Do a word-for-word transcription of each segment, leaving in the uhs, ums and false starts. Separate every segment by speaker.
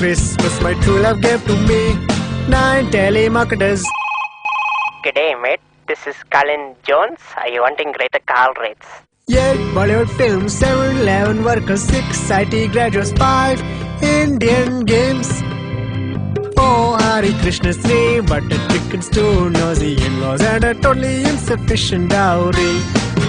Speaker 1: Christmas my true love gave to me. Nine telemarketers.
Speaker 2: G'day, mate. This is Colin Jones. Are you wanting greater call rates?
Speaker 1: Eight Bollywood films, seven eleven workers, six I T graduates, five Indian games. Oh, Hari Krishna Sri, butter chickens, two nosy in-laws, and a totally insufficient dowry.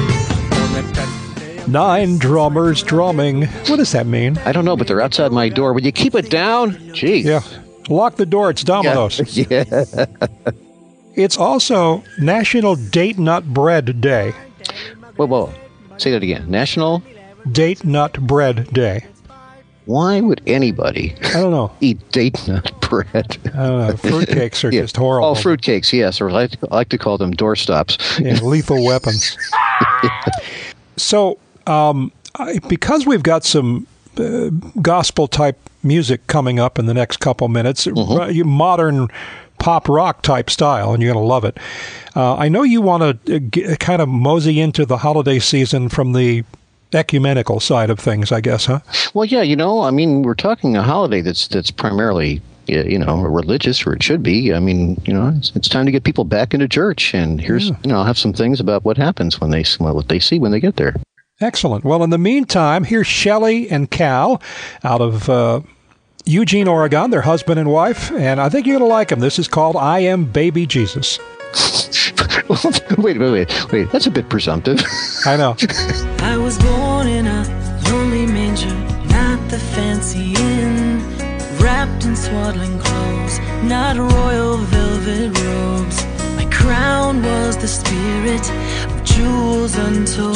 Speaker 3: Nine drummers drumming. What does that mean?
Speaker 4: I don't know, but they're outside my door. Would you keep it down? Gee.
Speaker 3: Yeah. Lock the door. It's Domino's.
Speaker 4: Yeah. yeah.
Speaker 3: It's also National Date Nut Bread Day.
Speaker 4: Whoa, whoa. Say that again. National
Speaker 3: Date Nut Bread Day.
Speaker 4: Why would anybody
Speaker 3: I don't know.
Speaker 4: eat date nut bread?
Speaker 3: I don't know. Fruitcakes are
Speaker 4: yeah.
Speaker 3: just horrible.
Speaker 4: Oh, fruitcakes, yes. Or I like, I like to call them doorstops.
Speaker 3: Yeah, lethal weapons. So, um, I, because we've got some uh, gospel-type music coming up in the next couple minutes, mm-hmm. uh, modern pop rock type style, and you're going to love it. Uh, I know you want to g- kind of mosey into the holiday season from the ecumenical side of things, I guess, huh?
Speaker 4: Well, yeah, you know, I mean, we're talking a holiday that's that's primarily, you know, religious, or it should be. I mean, you know, it's, it's time to get people back into church, and here's, yeah. you know, I'll have some things about what happens when they what they see when they get there.
Speaker 3: Excellent. Well, in the meantime, here's Shelley and Cal out of uh, Eugene, Oregon, their husband and wife, and I think you're going to like them. This is called I Am Baby Jesus.
Speaker 4: wait, wait, wait, wait. That's a bit presumptive.
Speaker 3: I know.
Speaker 5: I was born in a lonely manger, not the fancy inn, wrapped in swaddling clothes, not royal velvet robes. My crown was the spirit of jewels untold,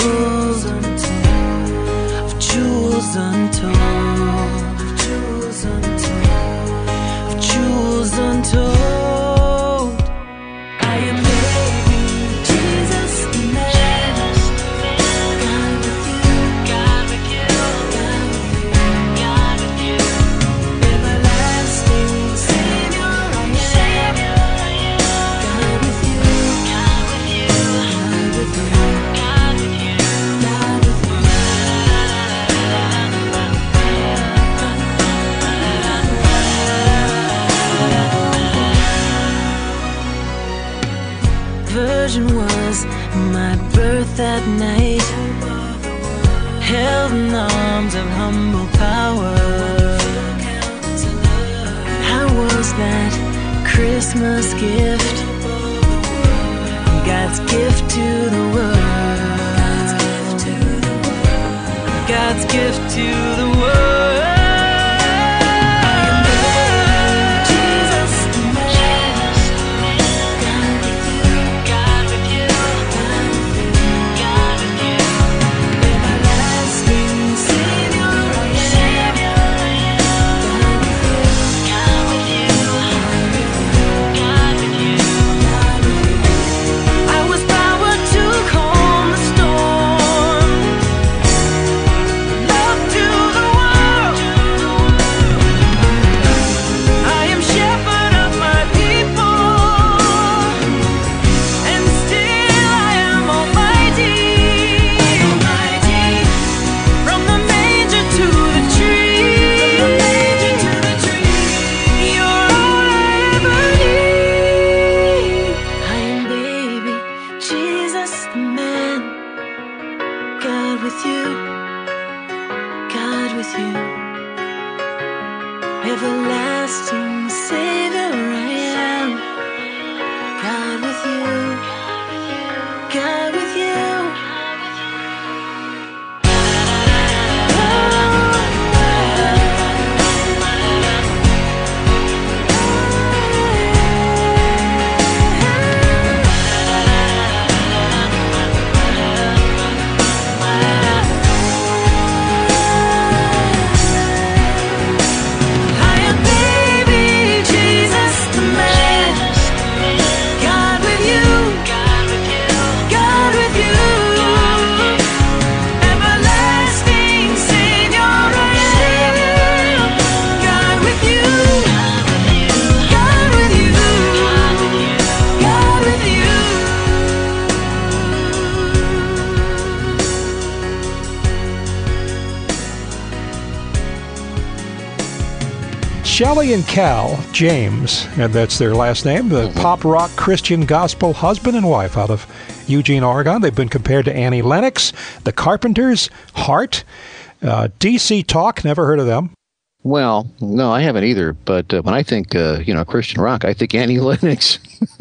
Speaker 5: of jewels untold, of jewels untold, of jewels untold. I am baby Jesus, the man. God with you, God with you, God with you, God with you. Everlasting Savior, I am. God with you, God with you, God with you, God with you, God with you. Virgin was my birth that night, held in the arms of humble power. How was that Christmas gift? God's gift to the world. God's gift to the world. Everlasting Savior, I am. God with you, God with you. I am baby Jesus.
Speaker 3: Shelley and Cal James, and that's their last name, the
Speaker 4: Mm-hmm.
Speaker 3: pop rock Christian gospel husband and wife out of Eugene, Oregon. They've been compared to Annie Lennox, The Carpenters, Heart, uh, D C Talk, never heard of them.
Speaker 4: Well, no, I haven't either. But uh, when I think, uh, you know, Christian rock, I think Annie Lennox.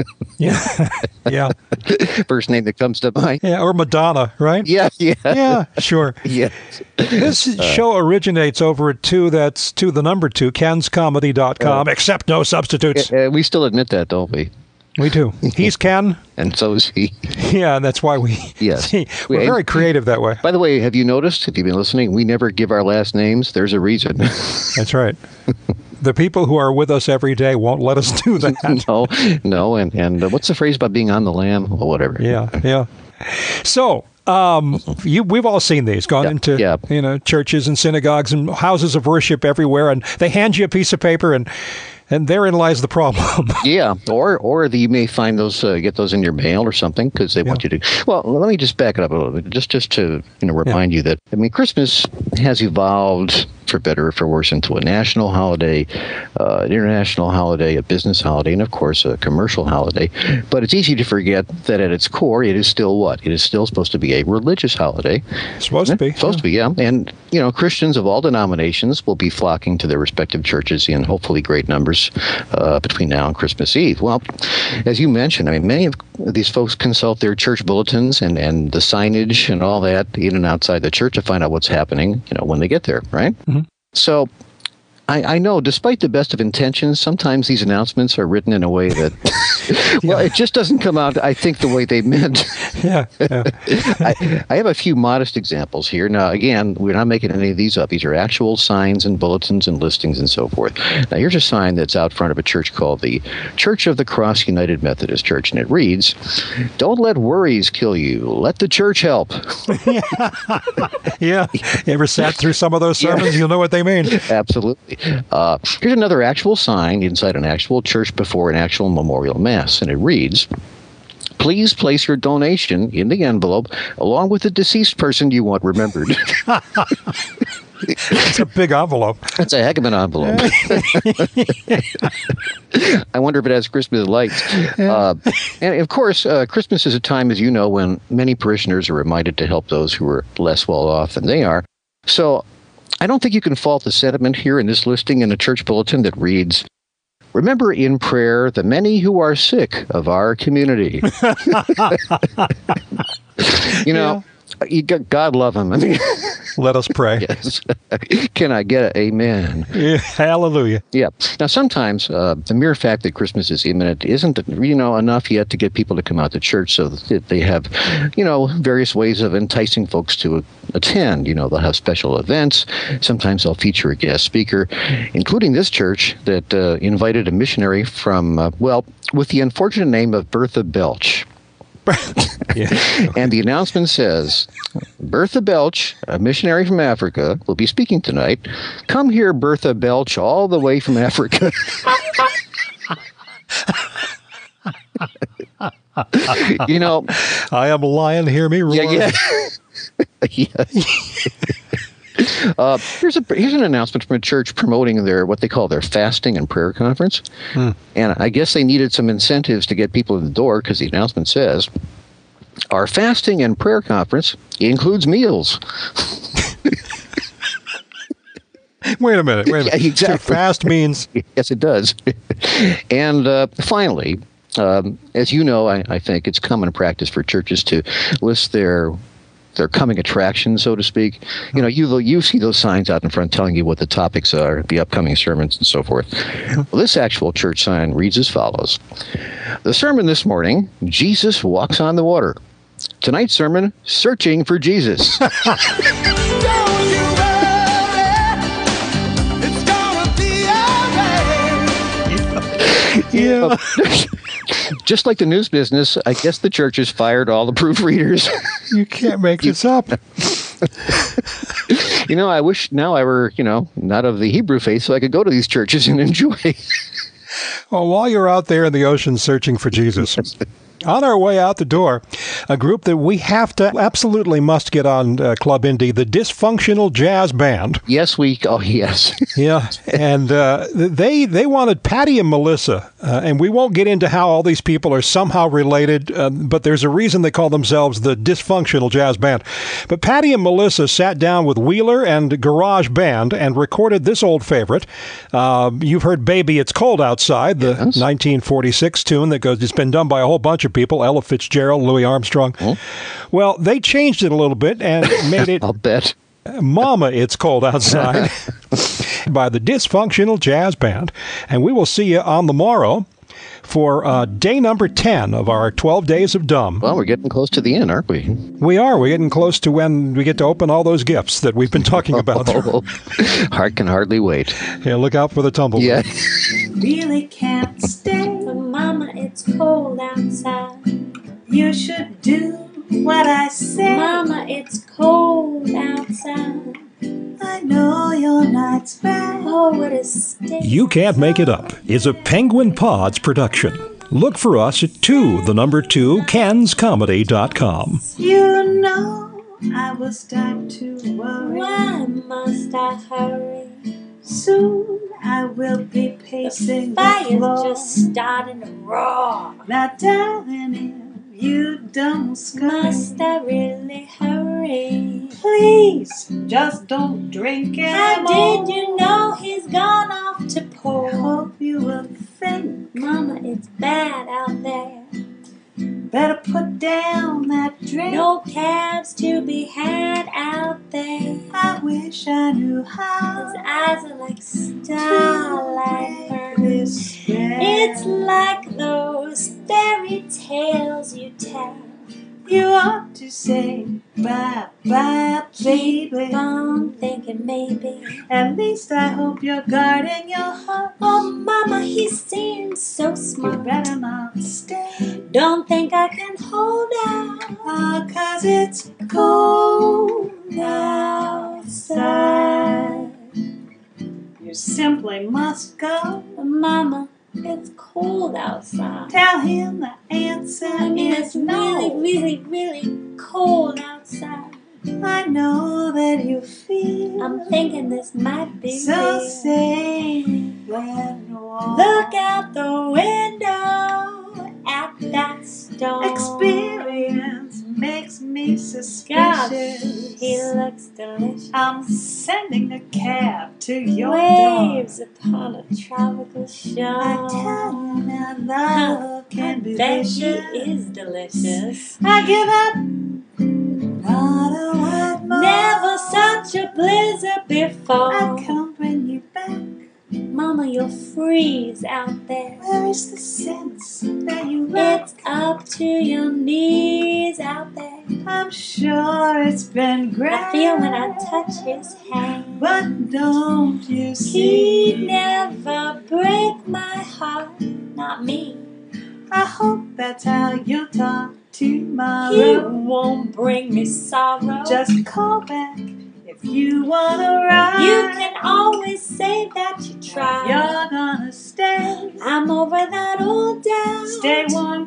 Speaker 3: Yeah, yeah,
Speaker 4: First name that comes to mind.
Speaker 3: yeah, or Madonna, right?
Speaker 4: Yeah, yeah.
Speaker 3: Yeah, sure.
Speaker 4: Yes.
Speaker 3: This show originates over at two, that's two, the number two, Kens Comedy dot com, except no substitutes.
Speaker 4: Uh, we still admit that, don't we?
Speaker 3: We do. He's Ken.
Speaker 4: And so is he.
Speaker 3: Yeah, and that's why we,
Speaker 4: Yes.
Speaker 3: see, we're
Speaker 4: We-
Speaker 3: very creative that way.
Speaker 4: By the way, have you noticed, if you've been listening, we never give our last names. There's a reason.
Speaker 3: That's right. The people who are with us every day won't let us do that.
Speaker 4: no, no. And, and uh, what's the phrase about being on the lam? Or whatever.
Speaker 3: Yeah, yeah. So, um, you, we've all seen these, gone
Speaker 4: Yeah,
Speaker 3: into
Speaker 4: yeah.
Speaker 3: you know churches and synagogues and houses of worship everywhere, and they hand you a piece of paper, and and therein lies the problem.
Speaker 4: Yeah, or or the, you may find those, uh, get those in your mail or something because they want you to. Well, let me just back it up a little bit, just just to you know remind you that I mean Christmas has evolved for better or for worse into a national holiday, uh, an international holiday, a business holiday, and of course a commercial holiday. But it's easy to forget that at its core, it is still what? It is still supposed to be a religious holiday.
Speaker 3: Supposed to be.
Speaker 4: Supposed to be, yeah. And, you know, Christians of all denominations will be flocking to their respective churches in hopefully great numbers uh, between now and Christmas Eve. Well, as you mentioned, I mean, many of these folks consult their church bulletins and, and the signage and all that in and outside the church to find out what's happening, you know, when they get there, right? Mm-hmm. So I, I know, despite the best of intentions, sometimes these announcements are written in a way that, well, it just doesn't come out, I think, the way they meant.
Speaker 3: Yeah. yeah.
Speaker 4: I, I have a few modest examples here. Now, again, we're not making any of these up. These are actual signs and bulletins and listings and so forth. Now, here's a sign that's out front of a church called the Church of the Cross United Methodist Church, and it reads, "Don't let worries kill you. Let the church help."
Speaker 3: Yeah. You ever sat through some of those sermons? You'll know what they mean.
Speaker 4: Absolutely. Uh, here's another actual sign inside an actual church before an actual memorial mass, and it reads, "Please place your donation in the envelope along with the deceased person you want remembered."
Speaker 3: It's a big envelope.
Speaker 4: That's a heck of an envelope. I wonder if it has Christmas lights. Uh, and of course, uh, Christmas is a time, as you know, when many parishioners are reminded to help those who are less well off than they are. So I don't think you can fault the sentiment here in this listing in a church bulletin that reads, "Remember in prayer the many who are sick of our community." You know, you got, God love them. I mean,
Speaker 3: Let us pray.
Speaker 4: yes. Can I get an amen?
Speaker 3: Yeah, hallelujah.
Speaker 4: Yeah. Now, sometimes uh, the mere fact that Christmas is imminent isn't, you know, enough yet to get people to come out to church, so that they have, you know, various ways of enticing folks to attend. You know, they'll have special events. Sometimes they'll feature a guest speaker, including this church that uh, invited a missionary from, uh, well, with the unfortunate name of Bertha Belch.
Speaker 3: Yeah.
Speaker 4: And the announcement says, "Bertha Belch, a missionary from Africa, will be speaking tonight. Come here, Bertha Belch, all the way from Africa." You know,
Speaker 3: I am a lion, hear me roar.
Speaker 4: yeah, yeah. Yes. Uh, here's a here's an announcement from a church promoting their what they call their fasting and prayer conference, hmm. and I guess they needed some incentives to get people in the door because the announcement says, "Our fasting and prayer conference includes meals."
Speaker 3: Wait a minute. Wait a minute.
Speaker 4: Yeah, exactly.
Speaker 3: So fast means
Speaker 4: Yes, it does. And uh, finally, um, as you know, I, I think it's common practice for churches to list their their coming attractions, so to speak. You know, you you see those signs out in front telling you what the topics are, the upcoming sermons, and so forth. Well, this actual church sign reads as follows. The sermon this morning, Jesus Walks on the Water. Tonight's sermon, Searching for Jesus.
Speaker 5: Don't you worry, it's gonna be alright.
Speaker 3: yeah.
Speaker 4: Just like the news business, I guess the church has fired all the proofreaders.
Speaker 3: You can't make this up.
Speaker 4: You know, I wish now I were, you know, not of the Hebrew faith so I could go to these churches and enjoy.
Speaker 3: Well, while you're out there in the ocean searching for Jesus, On our way out the door, a group that we have to absolutely must get on uh, Club Indie, the Dysfunctional Jazz Band.
Speaker 4: Yes, we. Oh, yes.
Speaker 3: Yeah, and uh, they they wanted Patty and Melissa, uh, and we won't get into how all these people are somehow related, uh, but there's a reason they call themselves the Dysfunctional Jazz Band. But Patty and Melissa sat down with Wheeler and Garage Band and recorded this old favorite. Uh, you've heard "Baby, It's Cold Outside," the yes. nineteen forty-six tune that goes. It's been done by a whole bunch of people: Ella Fitzgerald, Louis Armstrong. Oh. Well, they changed it a little bit and made it.
Speaker 4: I'll bet.
Speaker 3: Mama, It's Cold Outside by the Dysfunctional Jazz Band. And we will see you on the morrow for uh, day number ten of our twelve Days of Dumb.
Speaker 4: Well, we're getting close to the end, aren't we?
Speaker 3: We are. We're getting close to when we get to open all those gifts that we've been talking about.
Speaker 4: Oh, heart can hardly wait.
Speaker 3: Yeah, look out for the tumble.
Speaker 4: Yeah.
Speaker 5: Really can't stay. Mama, it's cold outside. You should do what I say. Mama, it's cold outside. I know your night's bad. Oh, what a state.
Speaker 3: You Can't Make It Up is a Penguin Pods production. Look for us at two, the number two, cans comedy dot com.
Speaker 5: You know I will start to worry. Why must I hurry? Soon I will be pacing the, the floor. Fire's just starting to roar. Now, darling, you don't scurry. Must I really hurry? Please, just don't drink anymore. How did you know he's gone off to pour? I hope you will think, Mama, it's bad out there. Better put down that drink. No cabs to be had out there. I wish I knew how. His eyes are like starlight burns. It's like those fairy tales you tell. You ought to say bye-bye, baby. Keep on thinking maybe. At least I hope you're guarding your heart. Oh, Mama, he seems so smart. You better not stay. Don't think I can hold out. Ah, 'cause it's cold outside. You simply must go. Mama, it's cold outside. Tell him the answer I mean, is it's no. really, really, really cold outside. I know that you feel. I'm thinking this might be so real. Say when look out the window at that storm. Experience makes me suspicious. Gosh, he looks delicious. I'm sending a cab to your Waves door. Upon a tropical shore. I tell you now, love can be delicious. She is delicious. I give up. Not a word more. Never such a blizzard before. I can't bring you back. Mama, you'll freeze out there. Where is the sense that you left? It's up to your knees out there. I'm sure it's been great. I feel when I touch his hand. But don't you see? He'd never break my heart. Not me. I hope that's how you talk tomorrow. He won't bring me sorrow. Just call back if you wanna ride. You can always say that you tried. You're gonna stay. I'm over that old doubt. Stay warm